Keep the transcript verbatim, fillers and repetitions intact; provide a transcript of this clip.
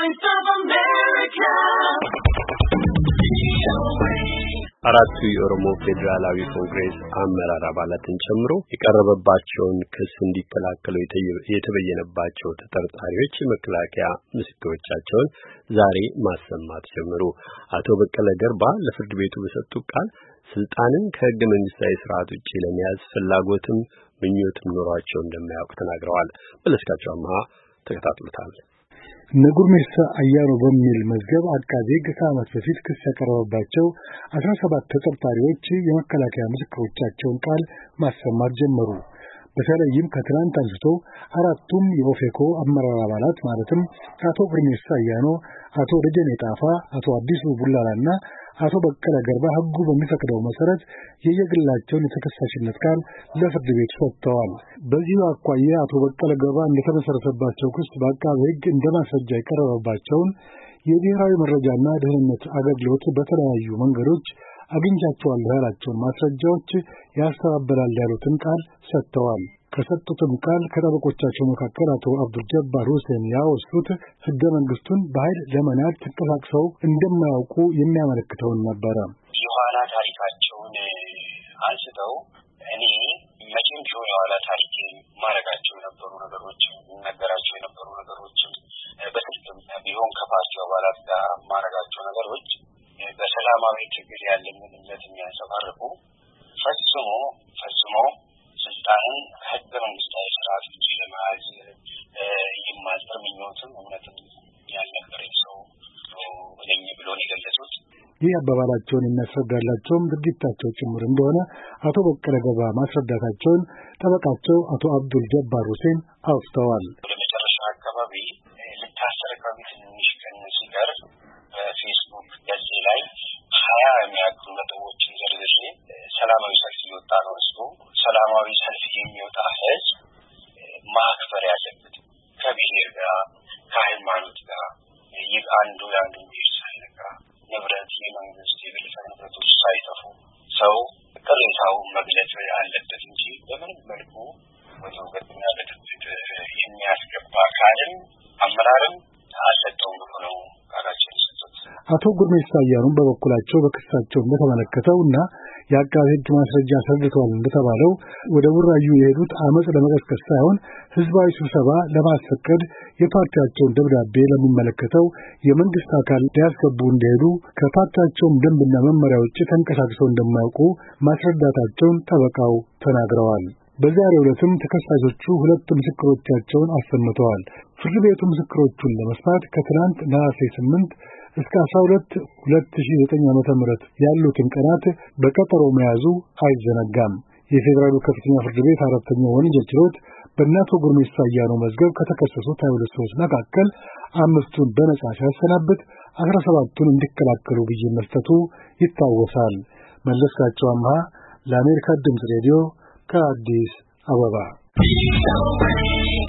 Voice of America. አራቱ የኦሮሞ ፌዴራላዊ ኮንግሬስ አመራር አባላትን ጨምሮ የቀረበባቸውን ክስ እንዲከላከሉ የተበየነባቸው ተጠርጣሪዎች መከላከያ ምስክሮቻቸውን ዛሬ ማሰማት ጀመሩ። አቶ በቀለ ገርባ ለፍርድ ቤቱ በሰጡት ቃል ስልጣንን ከሕገ መንግስታዊ ስርዓት ውጪ ለመያዝ ፍላጎትም ምኞትም ኖሯቸው እንደማያውቁ ተናግረዋል። መለስካቸውማ ተከታትሎታል። ነጉርሜሳ አያኖ በሚል መዝገብ አቃቤ ሕግ ከዓመት በፊት ክስ ያቀረበባቸው አስራ ሰባት ተጠርጣሪዎች የመከላከያ ምስክሮቻቸውን ቃል ማሰማት ጀመሩ። በተለይም ከትናንት አንስቶ አራቱም የኦፌኮ አመራር አባላት ማለትም አቶ ጉርሜሳ አያኖ፣ አቶ ደጀኔ ጣፋ፣ አቶ አዲሱ ቡላላና አቶ በቀለ ገርባ ሕጉ በሚፈቅደው መሰረት የየግላቸውን የተከሳሽነት ቃል ለፍርድ ቤት ሰጥተዋል። በዚሁ አኳያ አቶ በቀለ ገርባ እንደተመሰረተባቸው ክስ በአቃቤ ሕግ እንደማስረጃ የቀረበባቸውን የብሔራዊ መረጃና ደህንነት አገልግሎት በተለያዩ መንገዶች አግኝቻቸዋለሁ ያላቸውን ማስረጃዎች ያስተባበላል ያሉትን ቃል ሰጥተዋል። ከሰጡትም ቃል ከጠበቆቻቸው መካከል አቶ አብዱል ጀባር ሁሴን ያወሱት ሕገ መንግስቱን በኃይል ለመናድ ተንቀሳቅሰው እንደማያውቁ የሚያመለክተውን ነበረ። የኋላ ታሪካቸውን አንስተው እኔ መቼም ቢሆን የኋላ ታሪክ ማረጋቸው የነበሩ ነገሮች ነገራቸው የነበሩ ነገሮች በስልክም ቢሆን ከፓርቲው አባላት ጋር ማረጋቸው ነገሮች በሰላማዊ ትግል ያለንን እምነት የሚያንጸባርቁ ፈጽሞ ፈጽሞ ስልጣንን ከሕገ መንግስታዊ ስርዓት ውጪ ለመያዝ የማልጠር ምኞትም እምነትም ያልነበረኝ ሰው ነኝ ብሎ ነው የገለጹት። ይህ አባባላቸውን የሚያስረዳላቸውም ድርጊታቸው ጭምር እንደሆነ አቶ በቀለ ገርባ ማስረዳታቸውን ጠበቃቸው አቶ አብዱል ጀባር ሁሴን አውስተዋል። ወደ መጨረሻ አካባቢ ልታሰር አካባቢ ትንሽ ቀን ሲቀር በፌስቡክ ገጽ ላይ ሀያ የሚያክሉ ነጥቦችን ዘርዝሬ ሰላማዊ ሰልፍ እየወጣ ነው እሱ ሰላማዊ ሰልፍ የሚወጣ ህዝብ ማክበር ያለበት ከብሔር ጋር ከሃይማኖት ጋር ይህ አንዱ የአንዱ ብሔር ሳይነካ ንብረት የመንግስት የግለሰብ ንብረቶች ሳይጠፉ ሰው ቅሬታው መግለጽ አለበት እንጂ በምንም መልኩ ወደ ወገንና ለትብት የሚያስገባ አካልም አመራርም አልሰጠውም ብሎ ነው ቃላቸውን የሰጡት። አቶ ጉርሜሳ አያኖ በበኩላቸው በክሳቸው እንደተመለከተውና የአቃቤ ሕግ ማስረጃ አስረድተዋል እንደተባለው ወደ ቡራዩ የሄዱት አመጽ ለመቀስቀስ ሳይሆን ህዝባዊ ስብሰባ ለማስፈቀድ የፓርቲያቸውን ደብዳቤ ለሚመለከተው የመንግስት አካል ሊያስገቡ እንደሄዱ ከፓርቲያቸውም ደንብና መመሪያ ውጭ ተንቀሳቅሰው እንደማያውቁ ማስረዳታቸውን ጠበቃው ተናግረዋል። በዛሬው ዕለትም ተከሳሾቹ ሁለት ምስክሮቻቸውን አሰምተዋል። ፍርድ ቤቱ ምስክሮቹን ለመስማት ከትናንት ነሐሴ ስምንት እስከ አስራ ሁለት ሁለት ሺህ ዘጠኝ ዓመተ ምህረት ያሉትን ቀናት በቀጠሮ መያዙ አይዘነጋም። የፌዴራሉ ከፍተኛ ፍርድ ቤት አራተኛ ወንጀል ችሎት በእናቶ ጉርሜሳ አያኖ መዝገብ ከተከሰሱት ሃያ ሁለት ሰዎች መካከል አምስቱን በነጻ ሲያሰናብት አስራ ሰባቱን እንዲከላከሉ ብይን መስጠቱ ይታወሳል። መለስካቸው አምሃ ለአሜሪካ ድምፅ ሬዲዮ ከአዲስ አበባ